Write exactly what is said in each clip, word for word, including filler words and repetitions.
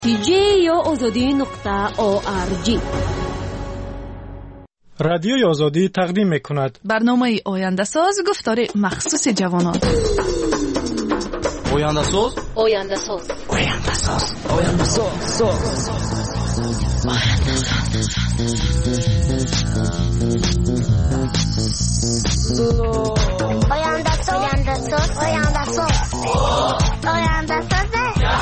جی یا آزادی نقطه او آر جی رادیوی آزادی تقدیم می‌کند برنامه آینده ساز گفتار مخصوص جوانان. آینده ساز آینده ساز آینده ساز آینده ساز آینده ساز آینده ساز آینده ساز آینده ساز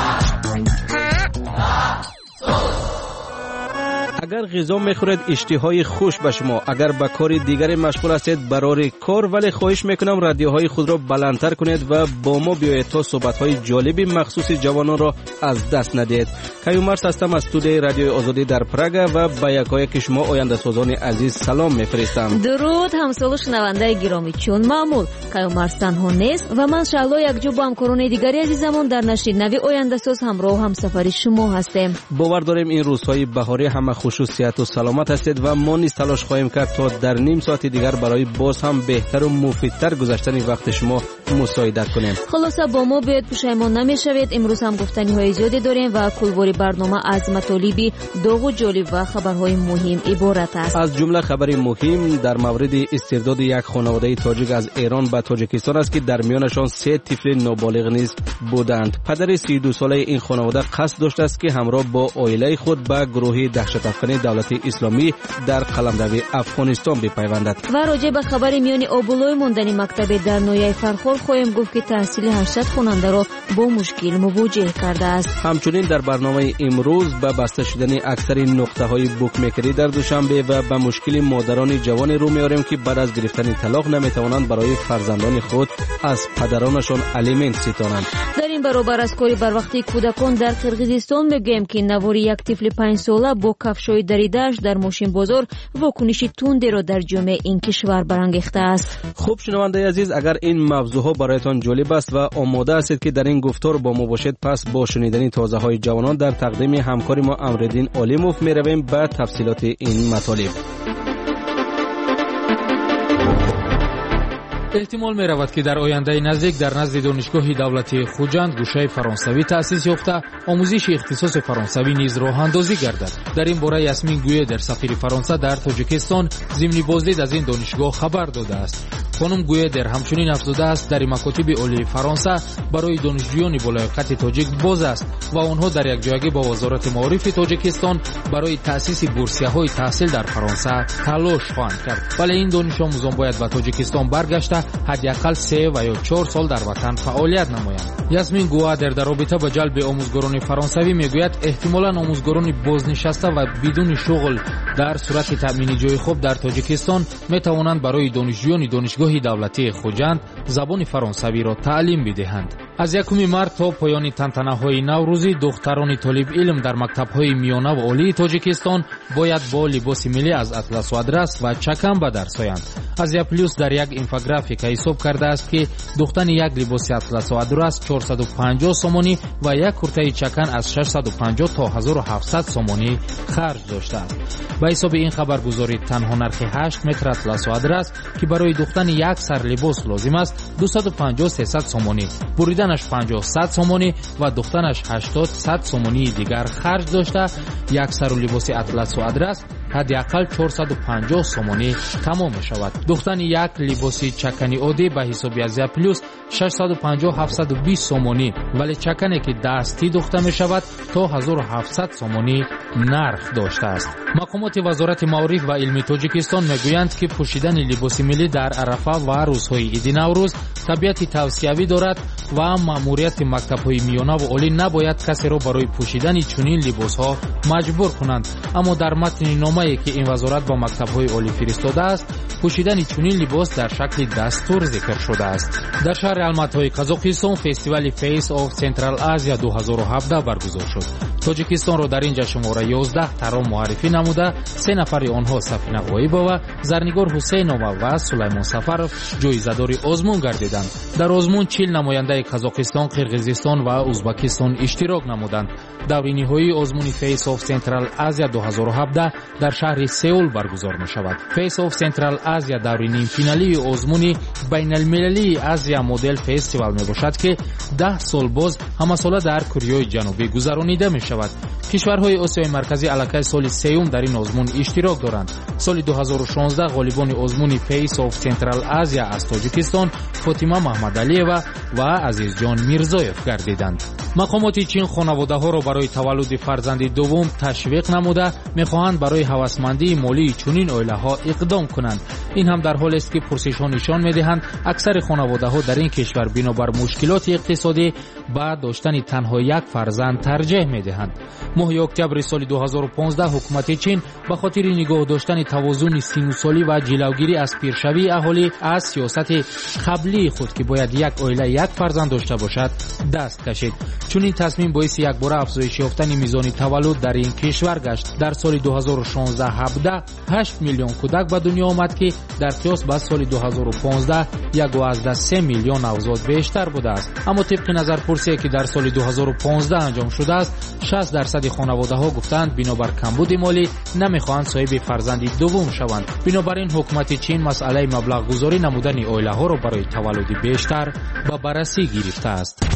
اگر غذا میخورید اشتهای خوش به شما، اگر به کار دیگری مشغول هستید برای کار، ولی خواهش میکنم رادیوهای خود را بلندتر کنید و با ما بیایید تا صحبت‌های جالبی مخصوص جوانان را از دست ندهید. کیومرس هستم از استودیوی رادیوی آزادی در پراگ و با یکایک شما آینده سازان عزیز سلام میفرستم. درود همسال شنونده گرامی، چون معمول کیومرس تنها نیست و من شعلا یکجا با همکاران دیگری عزیزمون در نشر نوی آینده ساز همراه و همسفر شما هستیم. باور داریم این روزهای بهاری همه خوش و صحت و سلامت هستید و ما نیز تلاش خواهیم کرد تا در نیم ساعت دیگر برای باز هم بهتر و مفیدتر گذشتن وقت شما مساعدت کنیم. خلاصه با ما بیاید پشیمان نمیشوید. امروز هم گفتنی های زیادی داریم و کلباری برنامه از مطالبی داغ و جالب و خبرهای مهم عبارت است. از جمله خبری مهم در مورد استرداد یک خانواده تاجیک از ایران به تاجیکستان است که در میانشان سه طفل نابالغ نیز بودند. پدر سی و دو ساله این خانواده قصد داشته است که همراه با عائله خود به گروه دهشت‌افکن دولت اسلامی در قلمرو افغانستان بپیوندد. و راجع به خبر میان آبولای ماندنی مکتب در نویای فرخار خواهیم گفت که تحصیل هشتصد خواننده را با مشکل مواجه کرده است. همچنین در برنامه امروز به بسته شدن اکثر نقطه‌های بوکمیکری در دوشنبه و به مشکل مادران جوان رو میاریم که بعد از گرفتن طلاق نمیتوانند برای فرزندان خود از پدرانشان الیمنت ستانند. در این برابر از کاری بر وقتی کودکان در قرقیزستان میگویم که نواری یک طفل پنج ساله با کفشای دریده‌اش در ماشین بازار واکنشی تندی را در جامعه این کشور برانگیخته است. خوب شنونده عزیز، اگر این موضوعها برایتان جالب است و آماده هستید که در این گفتار با ما باشید، پس با شنیدن تازه های جوانان در تقدیم همکار ما امرالدین علیموف می رویم به تفصیلات این مطالب. احتمال می رود که در آینده نزدیک در نزد دانشگاه دولتی خوجند گوشه فرانسوی تأسیس یافته آموزش اختصاص فرانسوی نیز راه اندازی گردد. در این باره یاسمین گویه در سفیر فرانسه در تاجیکستان ضمن بازدید از این دانشگاه خبر داده است. خانم گویه در همچنین افزوده است در مکاتب عالی فرانسه برای دانشجویان بالایقت تاجیک باز است و آنها در یک جایگی با وزارت معارف تاجیکستان برای تأسیس بورسیه‌های تحصیل در فرانسه تلاش خواهند کرد. ولی این دانش آموزان باید به تاجیکستان برگشته حداقل سه و یا چهار سال در وطن فعالیت نمایند. یاسمین گویه در رابطه با جلب آموزگاران فرانسوی میگوید احتمالاً آموزگاران بازنشسته و بدون شغل در صورت تامین جای خوب در تاجیکستان میتوانند برای دانشجویان دانشگاه دولتی خوجند زبان فرانسوی را تعلیم بدهند. از یکم مارس تا پایان تنتنه‌های نوروزی دختران طالب علم در مکتب‌های میانه و عالی تاجیکستان باید با لباس ملی از اطلس و ادرس و چکم به درس آیند. از یا پلیس در یک اینفوگرافیک حساب کرده است که دختن یک لباس اطلس و ادرس چهارصد و پنجاه سومانی و یک کرته چکن از ششصد و پنجاه تا هزار و هفتصد سومانی خرج داشته است. به حساب این خبرگزاری تنها نرخ هشت متر اطلس و ادرس که برای دختن یک سر لباس لازم است دویست و پنجاه تا سیصد سومانی، بریدنش پنجاه صد سومانی و دوختنش هشتاد صد سومانی دیگر خرج داشته. یک سر لباس اطلس و ادرس حداقل چهارصد و پنجاه سومانی تمام می شود. دختن یک لباس چکنی عادی به حساب از پلوس ششصد و پنجاه تا هفتصد و بیست سومانی، ولی چکنی که دستی دوخته می شود تا هزار و هفتصد سومانی نرخ داشته است. مقامات وزارت معارف و علم تاجیکستان میگویند که پوشیدن لباس ملی در عرفه و روزهای عید نوروز طبیعت توصیوی دارد و مأموریت مکتب‌های میانه و عالی نباید کسی را برای پوشیدن چنین لباس‌ها مجبور کنند. اما در متن نامه‌ای که این وزارت با مکتب‌های عالی فرستاده است، پوشیدن چنین لباس در شکل دستور ذکر شده است. در شهر الماتای قزاقستان فستیوال فیس آف سنترال آسیا دو هزار و هفده برگزار شد. تاجیکستان را در اینجا شماره یازده ترام معرفی نموده، سه نفر آنها سفینه غایبه و زرنگار حسینова و سلیمان سفرов جایزه‌دار آزمون گردیدند. در آزمون چهل نماینده قزاقستان، قرقیزستان و ازبکستان اشتراک نمودند. دوره نهایی آزمون فیس آف سنترال آسیا دو هزار و هفده در شهر سئول برگزار می شود. فیس آف سنترال آسیا دوره نیم فینالی آزمون بین المللی آسیا مدل فستیوال می باشد که ده سال باز همه ساله در کره جنوبی گذرانیده می شود. شود. کشورهای آسیای مرکزی الکی سال سوم در این آزمون اشتراک دارند. سال دو هزار و شانزده غالبان آزمون فیس آف سنترال آسیا از تاجیکستان فاطمه محمدعلیوا و عزیزجان میرزایف گردیدند. مقامات چین خانواده‌ها را برای تولد فرزند دوم تشویق نموده می‌خواهند برای هوسمندی مالی چنین عائله‌ها اقدام کنند. این هم در حالی است که پرسش‌ها نشان می‌دهند اکثر خانواده‌ها در این کشور بنابر مشکلات اقتصادی با داشتن تنها یک فرزند ترجیح می‌دهند. ماه اکتبر سال دو هزار و پانزده حکومت چین به خاطر نگاه داشتن توازن سینوسالی و جلوگیری از پیشروی اهالی از سیاست قبلی خود که باید یک عائله یک فرزند داشته باشد دست کشید. چون این تصمیم باعث یک بار افزایش یافتن میزان تولد در این کشور گشت. در سال دو هزار و شانزده هفده هشت میلیون کودک به دنیا آمد که در قیاس با سال دو هزار و پانزده یک و از سه میلیون نوزاد بیشتر بوده است. اما طبق نظرپرسی که در سال دو هزار و پانزده انجام شده است شصت درصد خانواده‌ها گفتند بنابر کمبود مالی نمیخواهند صاحب فرزندی دوم شوند. بنابراین حکومت چین مسئله مبلغ گذاری نمودن عائله‌ها را برای تولد بیشتر به بررسی گرفته است.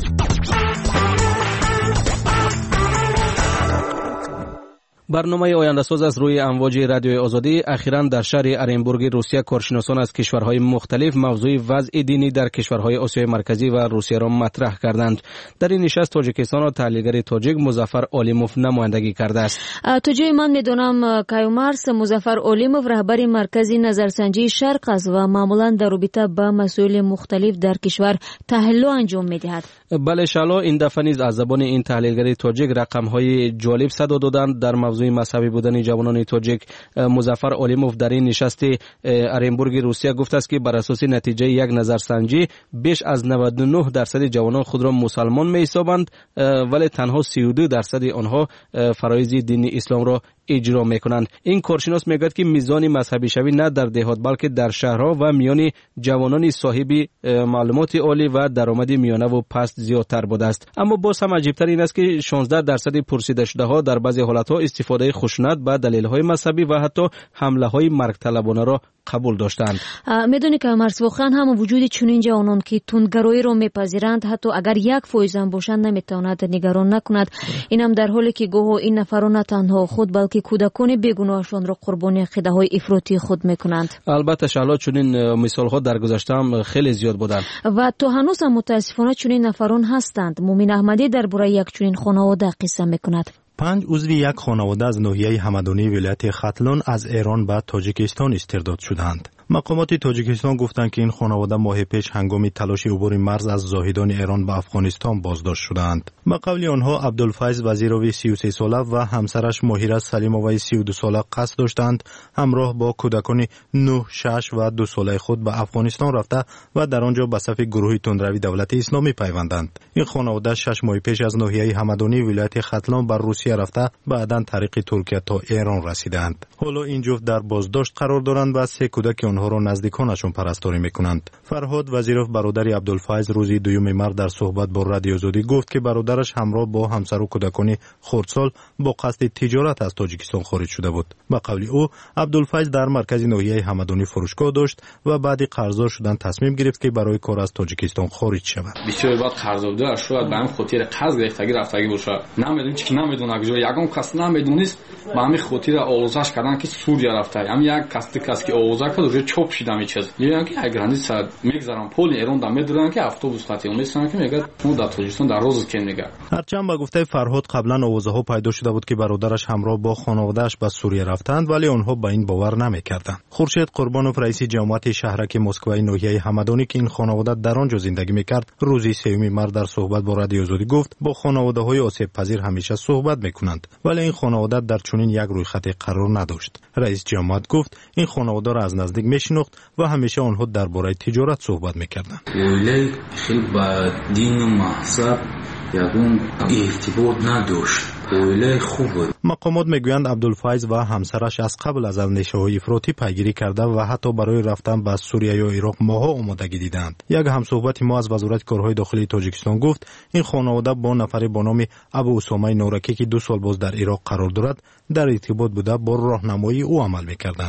برنامه آینده‌ساز از روی امواج رادیوی آزادی اخیراً در شهر ارنبورگ روسیه کارشناسان از کشورهای مختلف موضوع وضع دینی در کشورهای آسیای مرکزی و روسیه را مطرح کردند. در این نشست تاجیکستان و تحلیلگر تاجیک مظفر علیموف نمایندگی کرده است. تا جای من میدونم کایومارس مظفر علیموف رهبر مرکز نظرسنجی شرق است و معمولا در رابطه با مسائل مختلف در کشور تحلیل انجام میدهد. بله شالا این دفعه نیز از زبان این تحلیلگر تاجیک رقم‌های جالب صدا دادند در موضوع مذهبی بودن جوانان تاجیک. مظفر علیموف در این نشست ارنبورگ روسیه گفته است که بر اساس نتیجه یک نظرسنجی بیش از نود و نه درصد جوانان خود را مسلمان می‌حسابند ولی تنها سی و دو درصد آنها فرایض دین اسلام را اجرا میکنند. این کارشناس میگوید که میزان مذهبی شوی نه در دهات بلکه در شهرها و میان جوانان صاحب معلومات عالی و درآمد میانه و پست زیادتر بوده است. اما باز هم عجیبتر این است که شانزده درصد پرسیده شده ها در بعضی حالتها استفاده خشونت به دلیل های مذهبی و حتی حمله های مرگ طلبانه را قبول داشتند. میدونی که مرس واقعا هم وجود چنین جوانان که تندگرایی را میپذیرند حتی اگر یک فایز هم باشند نمیتواند نگران نکند. اینم در حالی که گویا این نفران نه تنها خود بلکه کودکان بیگناهشان را قربانی عقیده های افراطی خود میکنند. البته شالا چنین مثال ها در گذشته هم خیلی زیاد بودند و تا هنوز هم متاسفانه چنین نفران هستند. مومن احمدی درباره یک چنین خانواده قصه میکند. پنج عضو یک خانواده از ناحیه همدانی ولایت ختلون از ایران به تاجیکستان استرداد شدند. مقامات تاجیکستان گفتند که این خانواده ماه پیش هنگام تلاش عبور مرز از زاهدان ایران به افغانستان بازداشت شدند. به قول آنها عبدالفیض وزیروی سی و سه ساله و همسرش ماهیره سلیموی سی و دو ساله قصد داشتند همراه با کودکان نه، شش و دو ساله خود به افغانستان رفته و در آنجا به صف گروه تندروی دولت اسلامی پیوندند. این خانواده شش ماه پیش از ناحیه همدانی ولایت ختلون بر روسیه رفته بعداً طریق ترکیه تا ایران رسیدند. حالا این جفت در بازداشت قرار دارند و سه کودک آنها را نزدیکانشون پرستاری میکنند. فرهاد وزیروف برادر عبدالفیض روزی دوم مارس در صحبت با رادیو آزادی گفت که برادرش همراه با همسر و کودکان خردسال با قصد تجارت از تاجیکستان خارج شده بود. به قول او عبدالفیض در مرکز ناحیه همدانی فروشگاه داشت و بعد قرضدار شدن تصمیم گرفت که برای کار از تاجیکستان خارج شود. بسیار بعد قرضدار شد به همین خاطر قرض گرفتگی رفتگی باشه. نمیدونم چی نمیدونه اگه یگان کس نمیدونست به همین خاطر آوازش کردن که سوریه رفته. هم یک کس کس که آوازه کرد روی چوب شدم میچز. یعنی که اگرانی صد میگذارن پول ایران دم میدونن که اتوبوس قطعی میسن که میگه اون در تاجیکستان در روز که میگه. هرچند به گفته فرهاد قبلا آوازه ها پیدا شده بود که برادرش همراه با خانواده‌اش به سوریه رفتند ولی آنها به این باور نمیکردند. خورشید قربانوف رئیس جمعیت شهرک مسکو ناحیه همدانی که این خانواده در آنجا زندگی میکرد روزی سوم مارس در صحبت با رادیو آزادی گفت با خانواده‌های آسیب پذیر همیشه صحبت میکنند ولی این خانواده در چنین یک رویخط قرار نداشت. رئیس جمعیت گفت این خانواده را از نزدیک میشناخت و همیشه آنها درباره تجارت صحبت میکردند. اولی خیلی با دین و مذهب یکون ارتباط نداشت. اولی خوب بود. مقامات میگویند عبدالفیض و همسرش از قبل از اندیشه‌های افراطی پیگیری کرده و حتی برای رفتن به سوریه یا عراق ماها آمادگی دیدند. یک همصحبت ما از وزارت کارهای داخلی تاجیکستان گفت این خانواده با نفری با نام ابو اسامه نورکی که دو سال باز در عراق قرار دارد در ارتباط بوده با راهنمایی او عمل میکردند.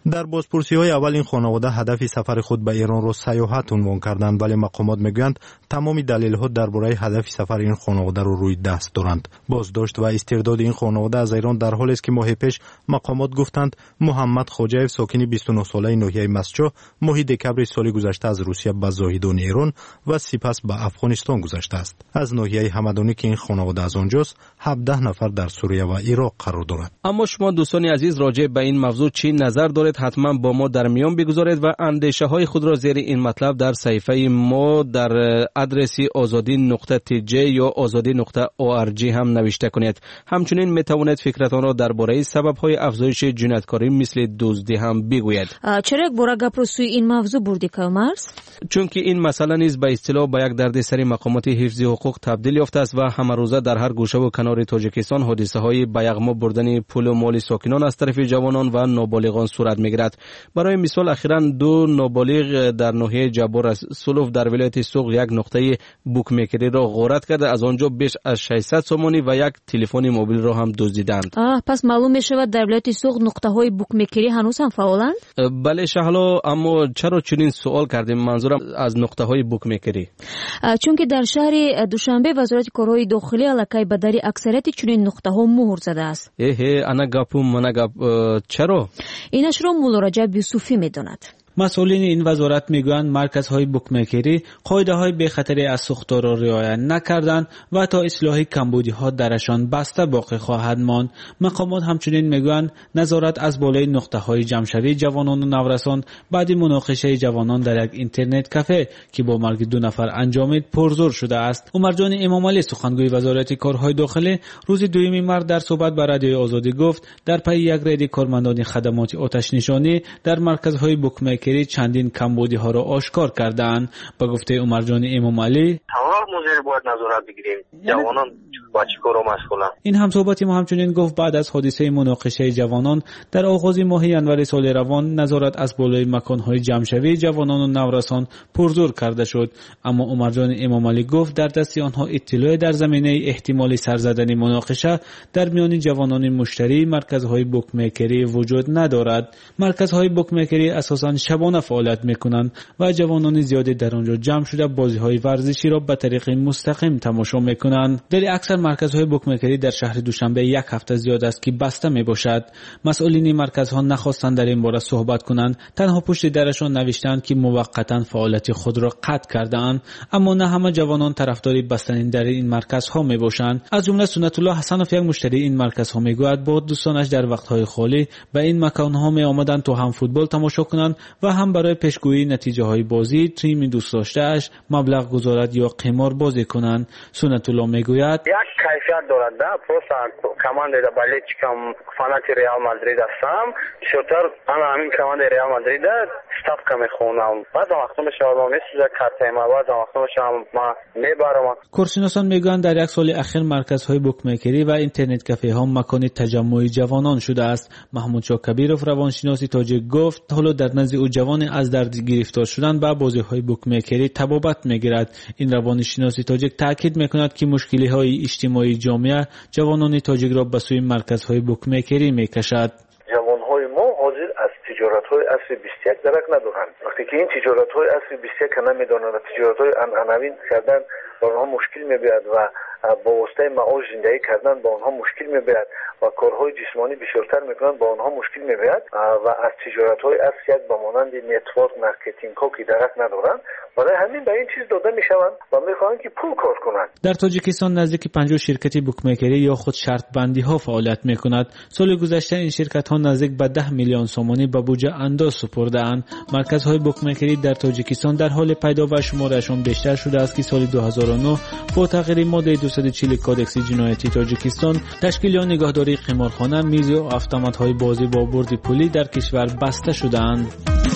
در بازپرسی‌های اول این خانواده هدف سفر خود به ایران را سیاحت عنوان کردند، ولی مقامات میگویند تمام دلایل‌ها درباره هدف سفر این خانواده را روی دست دارند. بازداشت و استرداد این خانواده از ایران در حالی است که ماه پیش مقامات گفتند محمد خوجایف ساکن بیست و نه ساله ناحیه مسجد ماه دکبر سال گذشته از روسیه به زاهدان ایران و سپس به افغانستان گذشته است. از ناحیه همدانی که این خانواده از آنجاست، هفده نفر در سوریه و عراق قرار دارند. اما شما دوستان عزیز راجع به این موضوع چی نظر دارید؟ حتما با ما در میان بگذارید و اندیشه های خود را زیر این مطلب در صفحه ما در آدرسی آزادی نقطه تی جی یا آزادی نقطه او آر جی هم نوشته کنید. همچنین می توانید فکرتان را درباره سبب های افزایش جنایتکاری مثل دزدی هم بگویید. چرا بورا گپ رو سوی این موضوع بردی کامرس؟ چون که این مسئله نیز به اصطلاح به یک دردسر مقامات حفظ حقوق تبدیل یافته است و همه روزه در هر گوشه و کنار تاجیکستان حادثه های به یغما بردن پول و مال ساکنان از طرف جوانان و نابالغان صورت میگیرد. برای مثال اخیراً دو نابالغ در ناحیه جبار از سلوف در ولایت سوق یک نقطه بوک میکری را غارت کرده، از آنجا بیش از ششصد سومانی و یک تلفن موبیل را هم دزدیدند. آه پس معلوم میشود در ولایت سوق نقطه های بوک میکری هنوز هم فعالند؟ بله شهلا، اما چرا چنین سوال کردیم؟ منظورم از نقطه های بوک میکری. چون که در شهر دوشنبه وزارت کارهای داخلی الکی به در اکثریت چنین نقطه ها مهر زده است. اه انا گپم من گپ چرا؟ اینش را مولا رجب یوسفی میداند. مسئولین این وزارت میگویند مرکزهای بوکمیکری قاعده‌های بخطری از سوختار را رعایت نکردند و تا اصلاح کمبودی‌ها درشان بسته باقی خواهد ماند. مقامات همچنین میگویند نظارت از بالای نقطه‌های جمع‌شوی جوانان و نورسان بعد مناقشه جوانان در یک اینترنت کافه که با مرگ دو نفر انجامید پرزور شده است. عمرجان امامعلی سخنگوی وزارت کارهای داخلی روز دوم مارس در صحبت با رادیوی آزادی گفت در پی یک رید کارمندان خدمات آتش نشانی در مرکزهای بوکمیکری چندین کمبودی ها را آشکار کردند. با گفته عمرجان امامعلی تمام مدیر باید نظارت بگیریم، جوانان با چیکار مسئولن. این هم صحبت ما همچنین گفت بعد از حادثه مناقشه جوانان در آغاز ماه ینور سال روان نظارت از بالای مکان‌های جمع‌شوی جوانان و نورسان پرزور کرده شد، اما عمرجان امامعلی گفت در دست آنها اطلاع در زمینه احتمالی سر زدن مناقشه در میان جوانان مشتری مرکزهای بوکمیکری وجود ندارد. مرکزهای بوکمیکری اساساً شبانه فعالیت میکنند و جوانان زیادی در آنجا جمع شده بازی‌های ورزشی را به طریق مستقیم تماشا میکنند. در اکثر مرکزهای بوکمیکری در شهر دوشنبه یک هفته زیاد است که بسته میباشد. مسئولین مرکزها نخواستند در این باره صحبت کنند، تنها پشت درشان نوشتند که موقتا فعالیت خود را قطع کرده‌اند، اما نه همه جوانان طرفدار بستن در این مرکزها میباشند. از جمله سنت الله حسنوف یک مشتری این مرکزها میگوید با دوستانش در وقت‌های خالی به این مکان‌ها میآمدند تا هم فوتبال تماشا کنند و هم برای پیشگویی نتیجه های بازی تیم دوست داشته‌اش مبلغ گذارد یا قمار بازی کنند. سنت الله میگوید یک کیفیت دارد، نه پروسا کماند در بالی چکم فانات ریال مادرید هستم، شوتر انا همین کماند ریال مادرید استاف کم خونم، بعد وقتی میشم ما میسوزه کارت ما، بعد وقتی میشم ما میبرم. کارشناسان میگویند در یک سال اخیر مرکزهای بوکمیکری و اینترنت کافه ها مکان تجمع جوانان شده است. محمود شاه کبیرов روانشناس تاجیک گفت حالا در نزد او جوان از درد گرفتار شدن به بازی‌های بوکمیکری تبابت می‌گیرد. این روانشناس تاجیک تاکید می‌کند که مشکل‌های اجتماعی جامعه جوانان تاجیک را به سوی مرکزهای بوکمیکری می‌کشد. جوان‌های ما حاضر از تجارت‌های اصر بیست و یک درک ندارند. وقتی که این تجارت‌های اصر بیست و یک نمی‌دانند و تجارت‌های عنعنوی کردن با آنها مشکل می‌بیاید و با واسطه معاش زندگی کردن با آنها مشکل می‌بیاید و کارهای جسمانی بسیارتر میکنند با آنها مشکل می‌بیاید و از تجارت‌های اصل یک به مانند نتورک مارکتینگ ها که درک ندارند، برای همین به این چیز داده میشوند و میخواهند که پول کار کنند. در تاجیکستان نزدیک پنجاه شرکت بوکمیکری یا خود شرط بندی ها فعالیت میکند. سال گذشته این شرکت ها نزدیک به ده میلیون سومانی به بودجه انداز سپرده‌اند. مرکزهای بوکمیکری در تاجیکستان در حال پیدا و شمارشان بیشتر شده است که سال دو هزار و نه با تغییر ماده دویست و چهل کادکس جنایتی تاجیکستان تشکیل یا نگهداری قمارخانه، میز و اتومات‌های بازی با برد پولی در کشور بسته شده‌اند.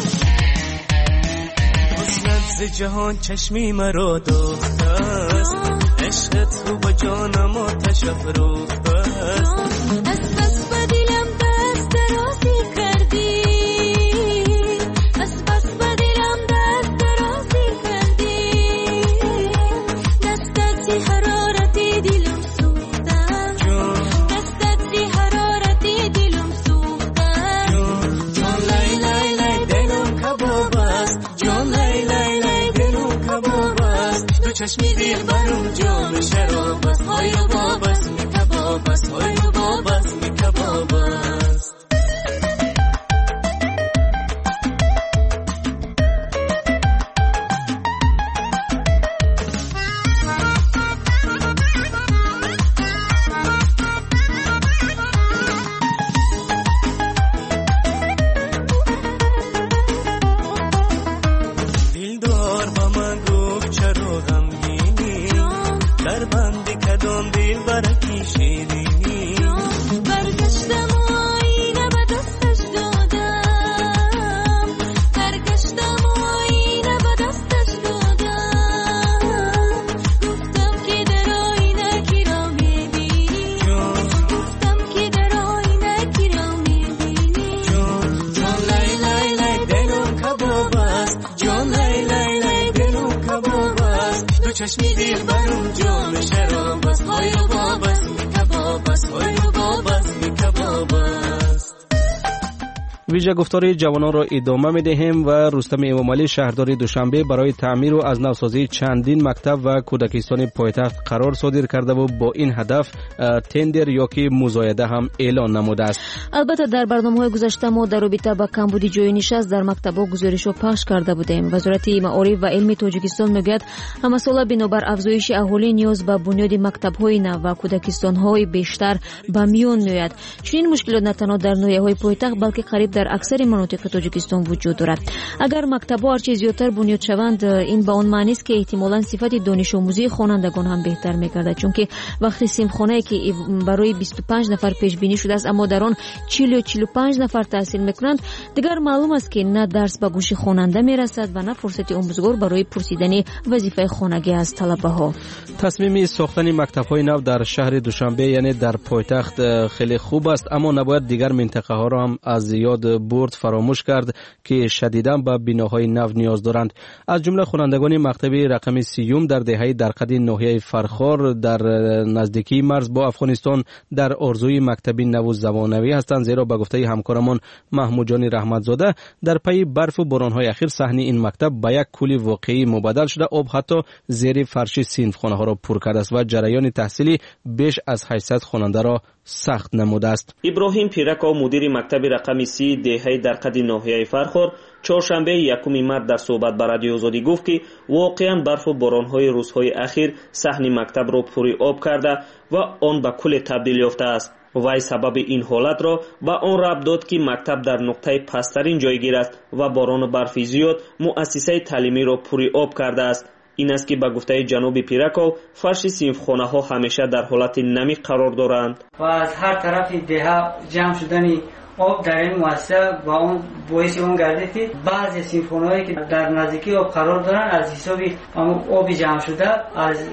از جهان چشمی مرا دوخته است، عشقت رو به جانم آتش افروخته است. از بس به دلم دست درازی کردی، از بس به دلم دست درازی کردی، دستت زی حرارتی دلم سوخته، دستت زی حرارتی دلم سوخته. جان لیلا چشمی دل برم جام شراب است های رو بابست می کباب است های رو بابست می کباب است چشمی دل برم جام شراب است های رو بابست می کباب است های رو بابست می کباب است. ویژه گفتار جوانان را ادامه می‌دهیم و رستم امامعلی شهردار دوشنبه برای تعمیر و از نوسازی چندین مکتب و کودکستان پایتخت قرار صادر کرده و با این هدف تندر یا که مزایده هم اعلان نموده است. البته در برنامه‌های گذشته ما در رابطه با کمبودی جای نشست در مکتب‌ها گزارش‌ها پخش کرده بودیم. وزارت معارف و علم تاجیکستان میگوید همساله بنابر افزایش اهالی نیاز به بنیاد مکتب‌های نو و کودکستان‌های بیشتر به میان میآید. چنین مشکلات نه تنها در ناحیه‌های پایتخت بلکه قریب در اکثر مناطق تاجیکستان وجود دارد. اگر مکتب‌ها هرچه زیادتر بنیاد شوند این به آن معنی است که احتمالاً صفت دانش آموزی خوانندگان هم بهتر می‌گردد، چون که وقتی صنفخانه‌ای که برای بیست و پنج نفر پیش بینی شده است اما در آن چهل و چهل و پنج نفر تحصیل می‌کنند، دیگر معلوم است که نه درس به گوش خواننده می‌رسد و نه فرصت آموزگار برای پرسیدن وظیفه خانگی از طلبه‌ها. تصمیم ساختن مکتب‌های نو در شهر دوشنبه یعنی در پایتخت خیلی خوب است، اما نباید دیگر منطقه‌ها را هم از یاد برد فراموش کرد که شدیداً به بناهای نو نیاز دارند. از جمله خوانندگان مکتب رقم سیوم در دهه درقد ناحیه فرخار در نزدیکی مرز با افغانستان در آرزوی مکتب نو زمانوی هستند، زیرا به گفته همکارمان محمود جان رحمتزاده در پی برف و باران‌های اخیر صحنه این مکتب به یک کولی واقعی مبدل شده، آب حتی زیر فرش صنفخانه‌ها را پر کرده است و جریان تحصیلی بیش از هشتصد خواننده را سخت نموده است. ابراهیم پیرکو مدیر مکتب رقم سی دهه درقد ناحیه فرخار چهارشنبه یکم مارس در صحبت با رادیو آزادی گفت که واقعا برف و باران‌های روزهای اخیر صحن مکتب را پوری آب کرده و آن به کل تبدیل یافته است. وای سبب این حالت را با آن ربط داد که مکتب در نقطه پسترین جایگیر است و باران و برف زیاد مؤسسه تعلیمی را پوری آب کرده است. این است که به گفته جناب پیرکو فرش صنفخانه ها همیشه در حالت نمی قرار دارند و از هر طرف دهه جمع شدن آب در این مؤسسه و اون باعث اون گردید که بعضی صنفخانه هایی که در نزدیکی آب قرار دارند از حساب آب جمع شده از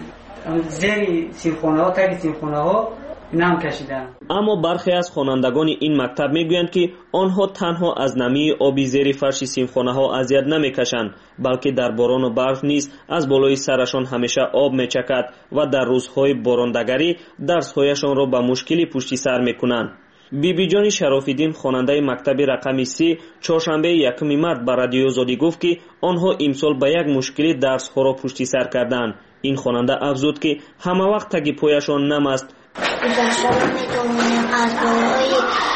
زیر صنفخانه ها تا صنفخانه ها نم کشیدن. اما برخی از خوانندگان این مکتب میگویند که آنها تنها از نمی آبی زیر فرش صنفخانه ها اذیت نمیکشند، بلکه در باران و برف نیز از بالای سرشان همیشه آب میچکد و در روزهای باراندگری درسهایشان را به مشکلی پشت سر میکنند. بی بی جان شرافیدین خواننده مکتب رقم سی چهارشنبه یکم مارس به رادیو آزادی گفت که آنها امسال به یک مشکلی درس ها را پشت سر کردند. این خواننده افزود که همه وقت تگی پایشان نم است. گذشته رو میتونیم از بالای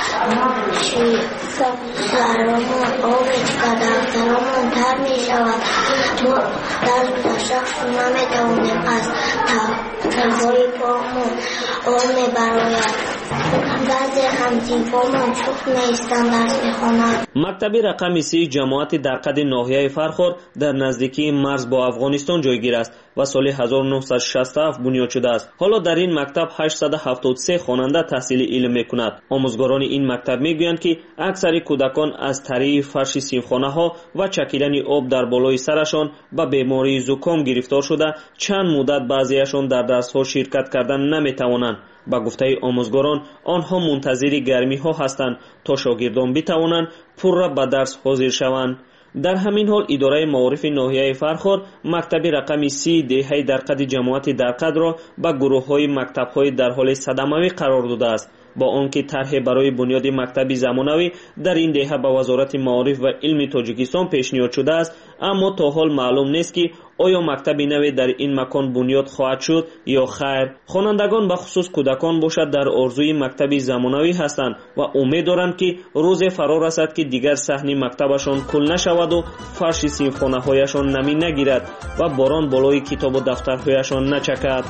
سرمون آب میچکد دفترمون تر میشود. ما در گذشته شما میتونیم از تفای پامون آب میبراید. بعضی همزین پامون چوب نیستن درس میخونن. مکتب رقم سی جماعت درقد ناحیه فرخار در نزدیکی مرز با افغانستان جایگیر است و سال هزار و نهصد و شصت و هفت بنیاد شده است. حالا در این مکتب هشتصد و هفتاد و سه خواننده تحصیل علم میکند. آموزگاران این مکتب میگویند که اکثر کودکان از طریق فرش صنفخانه ها و چکیدن آب در بالای سرشان به بیماری زکام گرفتار شده چند مدت بعضیشان در درس ها شرکت کردن نمیتوانند. با گفته آموزگاران آنها منتظر گرمی ها هستند تا شاگردان بتوانند پر را به درس حاضر شوند. در همین حال اداره معارف ناحیه فرخار مکتب رقم سی دهه درقد جماعت درقد را به گروه های مکتب های در حال صدموی قرار داده است. با آنکه طرح برای بنیاد مکتب زمانوی در این دهه به وزارت معارف و علم تاجیکستان پیشنهاد شده است، اما تا حال معلوم نیست که آیا مکتب نوی در این مکان بنیاد خواهد شد یا خیر. خوانندگان به خصوص کودکان باشد در آرزوی مکتب زمانوی هستند و امید دارند که روز فرا رسد که دیگر صحن مکتبشان کل نشود و فرش سینفخانه هایشان نمی نگیرد و باران بالای کتاب و دفترهایشان نچکد.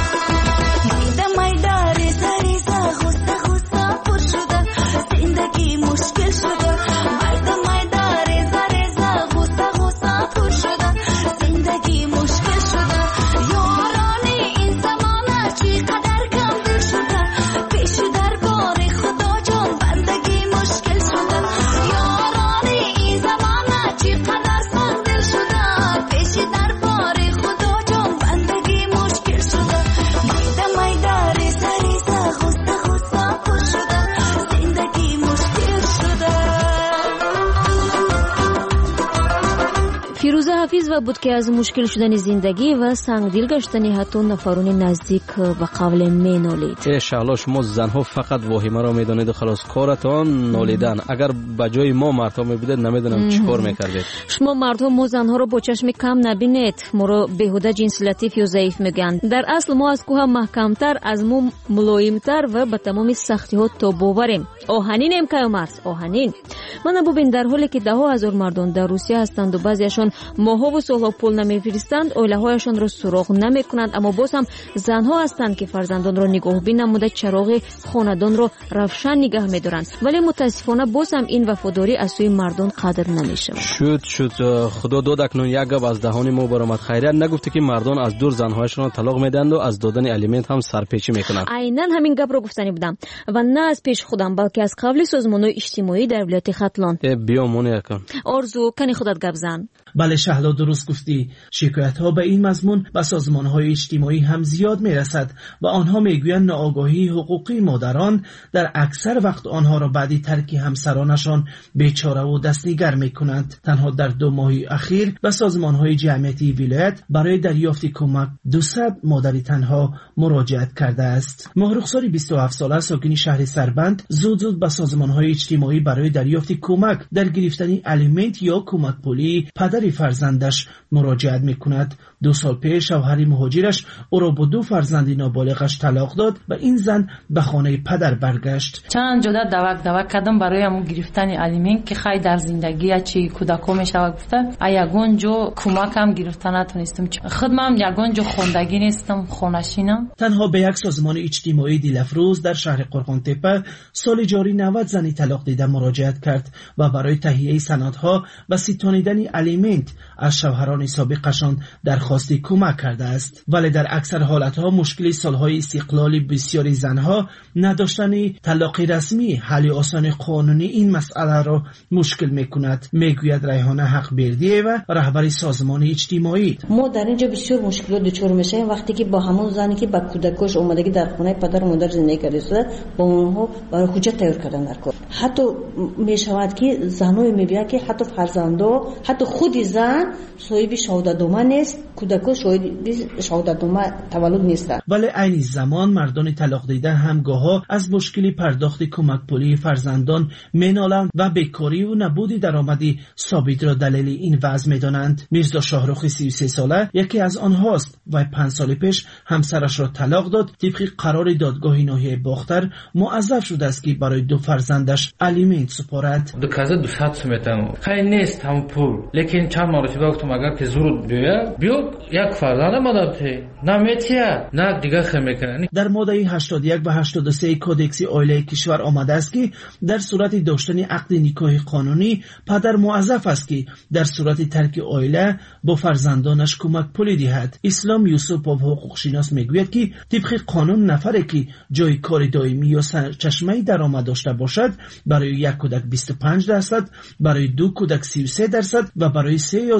фирӯза ҳафизова буд ки аз мушкил шудани зиндагӣ ва сангдил гаштани ҳатто нафарони наздик ба қавле менолид. иншаалло шумо занҳо фақат воҳимаро медонеду халос коратон нолидан. агар ба ҷои мо мардҳо мебудед намедонам чӣ кор мекардед. шумо мардҳо мо занҳоро бо чашми кам набинед. моро беҳуда ҷинси латиф ё заиф мегӯянд. дар асл мо аз кӯҳа маҳкамтар, аз мо мулоимтар ва ба тамоми сахтиҳо тобоварем. оҳанинем кайомарз оҳанин. мана бубин, дар ҳоле ки даҳо ҳазор мардон дар русия ҳастанду баъзеашон моҳову солҳо пул намефиристанд, оилаҳояшонро суроғ намекунанд, аммо боз ҳам занҳо ҳастанд ки фарзандонро нигоҳубин намуда чароғи хонадонро равшан нигаҳ медоранд. вале мутаассифона боз ҳам ин вафодорӣ аз сӯи мардон қадр намешавад. шуд шуд худо дод акнун як гап аз даҳони мо баромад. хайрият нагуфте ки мардон аз дур занҳояшонро талоқ медиҳанду аз додани алимент ҳам сарпечӣ мекунанд. айнан ҳамин гапро гуфтани будам ва на аз пеши худам, балки аз қавли созмонҳои иҷтимоӣ дар вилояти хатлон. э биё моне кун. орзу, кани худат гап зан. بله شهلا درست گفتی. شکایت ها به این مضمون به سازمان های اجتماعی هم زیاد می رسد و آنها می گویند ناآگاهی حقوقی مادران در اکثر وقت آنها را بعد ترک همسرانشان بیچاره و دستنگر می کنند. تنها در دو ماه اخیر به سازمان های جمعیتی ولایت برای دریافت کمک دویست مادر تنها مراجعت کرده است. ماه رخسار بیست و هفت ساله ساکن شهر سربند زود زود به سازمان های اجتماعی برای دریافت کمک در گرفتن الیمنت یا کمک پولی پدر فرزندش مراجعت میکند. دو سال پیش شوهر مهاجرش او را با دو فرزند نابالغش طلاق داد و این زن به خانه پدر برگشت. چند جدا دوک دوک کردم برای همون گرفتن الیمنت که خیلی در زندگی چی کودکا میشود گفته یگون جو کمک هم گرفتن نتونستم. خودم یگون جو خواندگی نیستم، خونشینم. تنها به یک سازمان اجتماعی دلفروز در شهر قرغان تپه سال جاری نود زنی طلاق دیده مراجعت کرد و برای تهیه سندها و ستانیدن الیمنت از شوهران سابقشان درخواستی کمک کرده است. ولی در اکثر حالتها مشکل سالهای استقلال بسیاری زنها نداشتن طلاق رسمی حل آسان قانونی این مسئله را مشکل میکند، میگوید ریحانه حق بردیه و رهبر سازمان اجتماعی. ما در اینجا بسیار مشکلات دچار میشیم وقتی که با همون زنی که با کودکش اومدگی در خانه پدر و مادر زندگی کرده شده با اونها برای حجت تیار کردن در کار. حتی میشود که زنای میبینن که حتی فرزندا، حتی خود زن صاحب شهادتنامه نیست، کودکا صاحب شهادتنامه تولد نیست. ولی این زمان مردان طلاق دیده همگاها از مشکلی پرداخت کمک پولی فرزندان مینالند و بیکاری و نبود درآمدی ثابت را دلیل این وضع میدانند. میرزا شاهرخ سی و سه ساله یکی از آنهاست و پنج سال پیش همسرش را طلاق داد. طبق قرار دادگاه ناحیه باختر موظف شده است که برای دو فرزندش الیمنت سپارد. دو کازه دو ساعت سمیتم خیلی نیست هم پول، لیکن چند مرتبه گفتم اگر که زور بیاد بیاد یک فرزند مادرته نمیتیه نه دیگه خیلی میکنه. در ماده هشتاد و یک و هشتاد و سه کودکس عائله کشور آمده است که در صورت داشتن عقد نکاح قانونی پدر موظف است که در صورت ترک عائله با فرزندانش کمک پولی دهد. اسلام یوسف حقوق شناس میگوید که طبق قانون نفری که جای کار دائمی یا چشمه درآمد داشته باشد برای یک کودک بیست و پنج درصد، برای دو کودک سی و سه درصد و برای سه یا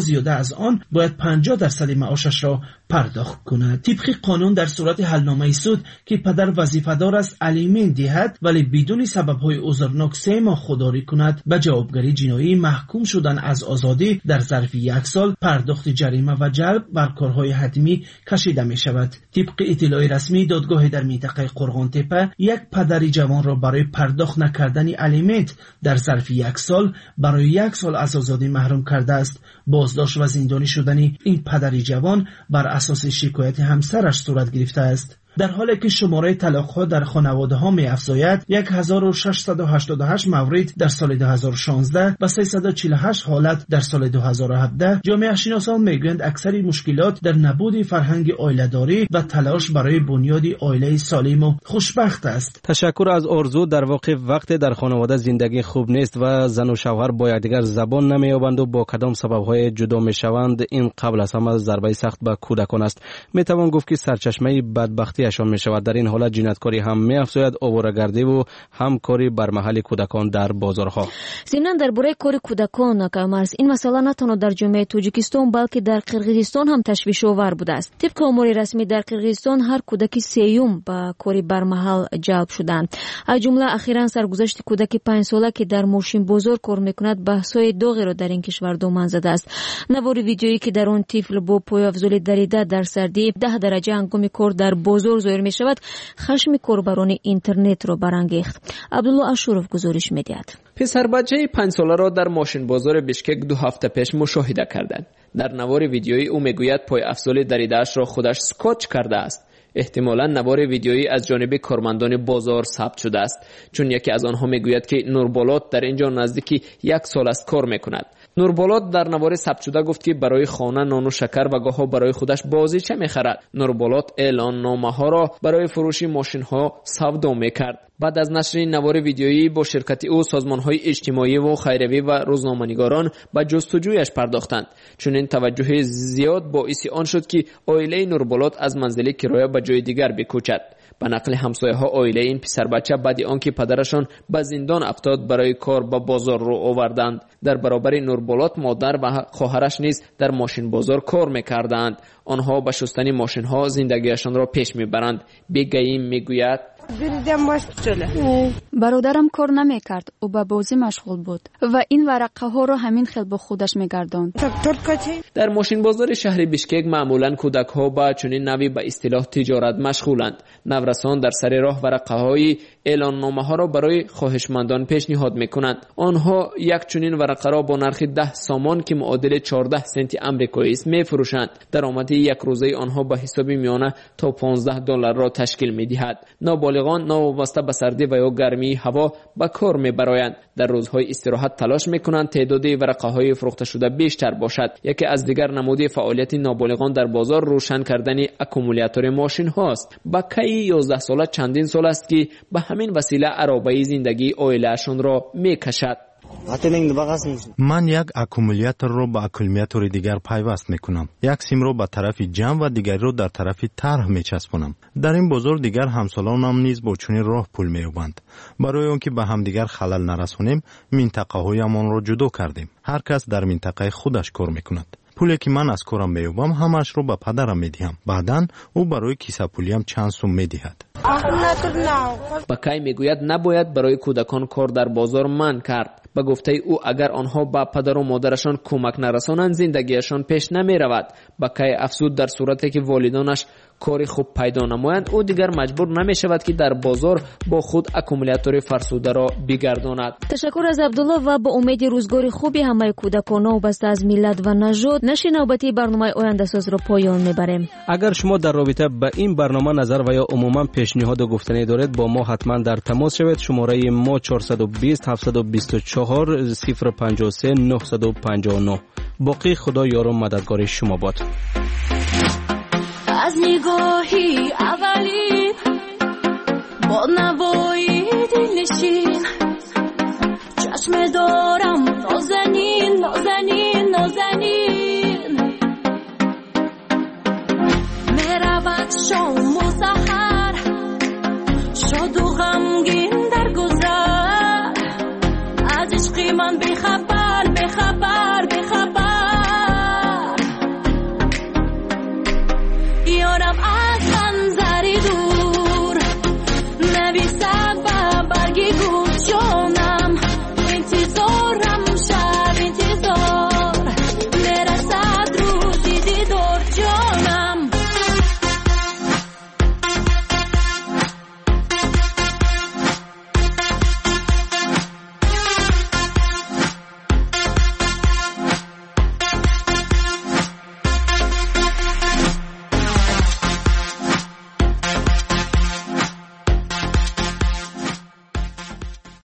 زیاده از آن باید پنجاه درصد معاشش را پرداخت کند. طبق قانون در صورت حلنامه سود که پدر وظیفه‌دار است الیمن دهد ولی بدون سبب‌های عذرناک سه ماه خودداری کند به جوابگری جنایی محکوم شدن از آزادی در ظرف یک سال پرداخت جریمه و جلب بر کارهای حتمی کشیده می شود. طبق اطلاع رسمی دادگاه در منطقه قرغان تپه یک پدر جوان را برای پرداخت نکردن الیمنت در ظرف یک سال برای یک سال از آزادی محروم کرده است. بازداشت و زندانی شدن این پدر جوان بر اساس شکایت همسرش صورت گرفته است. در حالی که شماره طلاق‌ها در خانواده‌ها می‌افزاید یک هزار و ششصد و هشتاد و هشت مورد در سال دو هزار و شانزده و سیصد و چهل و هشت حالت در سال دو هزار و هفده، جامعه شناسان می‌گویند اکثر مشکلات در نبود فرهنگ عائله‌داری و تلاش برای بنیاد عائله سالم و خوشبخت است. تشکر از آرزو. در واقع وقتی در خانواده زندگی خوب نیست و زن و شوهر با یکدیگر زبان نمی‌یابند و با کدام سبب‌های جدا می‌شوند، این قبل از همه ضربه سخت به کودکان است. می‌توان گفت که سرچشمه بدبختی اشان می شود. در این حالت جنایتکاری هم می افزاید، آواره‌گردی و همکاری بر محل کودکان در بازارها. ضمن درباره کار کودکان کامرس این مسئله نه تنها در جامعه تاجیکستان بلکه در قرقیزستان هم تشویش آور بوده است. طبق امور رسمی در قرقیزستان هر کودکی سیوم به کاری بر محل جلب شدند. از جمله اخیراً سرگذشت کودکی پنج ساله که در ماشین بازار کار میکند بحث‌های داغی را در این کشور دامن زده است. نوار ویدیویی که در آن طفل با پای افزولی دریده در سردی ده درجه هنگام کار در بازار ظاهر می شود، خشم کاربران اینترنت را برانگیخت. عبدالله اشورف گزارش می دهد. پسر بچه پنج ساله را در ماشین بازار بشکک دو هفته پیش مشاهده کردند. در نوار ویدیویی او میگوید پای افزول دریده‌اش را خودش سکوچ کرده است. احتمالاً نوار ویدیویی از جانب کارمندان بازار ثبت شده است، چون یکی از آنها میگوید که نوربالات در اینجا نزدیکی یک سال است کار میکند. نوربالات در نوار ثبت شده گفت که برای خانه نان و شکر و گاهی برای خودش بازیچه میخرد. نوربالات اعلان نامه ها را برای فروش ماشین ها سودا میکرد. بعد از نشر این نوار ویدیویی با شرکت او سازمان‌های اجتماعی و خیریه و روزنامه‌نگاران به جستجویش پرداختند، چون این توجه زیاد باعث آن شد که عائله نوربالات از منزل کرایه به جای دیگر بکوچد. به نقل همسایه‌ها عائله این پسر بچه بعد آنکه پدرشان به زندان افتاد برای کار به بازار رو آوردند. در برابر نوربالات مادر و خواهرش نیز در ماشین بازار کار می‌کردند. آنها به شستن ماشین‌ها زندگیشان را پیش می‌برند. بگیم میگوید برادرم کار نمیکرد، او به بازی مشغول بود و این ورقه ها را همین خیل با خودش میگرداند. در ماشین بازار شهر بشکک معمولا کودک ها با چنین نوعی به اصطلاح تجارت مشغولند. نورسان در سر راه ورقه های اعلان نامه ها را برای خواهشمندان پیشنهاد میکنند. آنها یک چنین ورقه را با نرخ ده سامان که معادل چهارده سنت آمریکایی است میفروشند. درآمد یک روزه آنها به حساب میانه تا پانزده دلار را تشکیل میدهد. نابالغان ناوابسته به سردی و یا گرمی هوا به کار میبرایند. در روزهای استراحت تلاش میکنند تعداد ورقه های فروخته شده بیشتر باشد. یکی از دیگر نمود فعالیت نابالغان در بازار روشن کردن اکومولاتور ماشین هاست. بکه یازده ساله چندین سال است که به همین وسیله عرابه زندگی عائله‌شان را میکشد. من یک اکومولاتور را به اکومولاتور دیگر پیوست میکنم. یک سیم را به طرف جمع و دیگری را در طرف طرح میچسبانم. در این بازار دیگر همسالانم نیز با چنین راه پول مییابند. برای آنکه به هم دیگر خلل نرسانیم منطقه هایمان را جدا کردیم. هر کس در منطقه خودش کار میکند. پولی که من از کارم مییابم همش رو به پدرم میدهم. بعداً او برای کیسه پولیم چند سوم میدهد. بکای میگوید نباید برای کودکان کار در بازار منع کرد. به گفته او اگر آنها با پدر و مادرشان کمک نرسانند زندگیشان پیش نمی رود. بکای افزود در صورتی که والدانش کاری خوب پیدا نمایند او دیگر مجبور نمی شود که در بازار با خود اکومولاتور فرسوده را بگرداند. تشکر از عبدالله و با امید روزگار خوبی همه کودکان وابسته از ملت و نژاد نشر نوبتی برنامه آینده ساز را پایان میبریم. اگر شما در رابطه با این برنامه نظر و یا عموما پیشنهاد و گفتنی دارید با ما حتما در تماس شوید. شماره ما چهارصد و بیست هفتصد و بیست و چهار صفر پنجاه و سه نهصد و پنجاه و نه. باقی خدا یار و مددگار شما باد. از نگاهی اولین با نوایی دلنشین چشم دارم نازنین نازنین نازنین میرود شام و سحر شاد و غمگین در گذر از عشق من بیخبر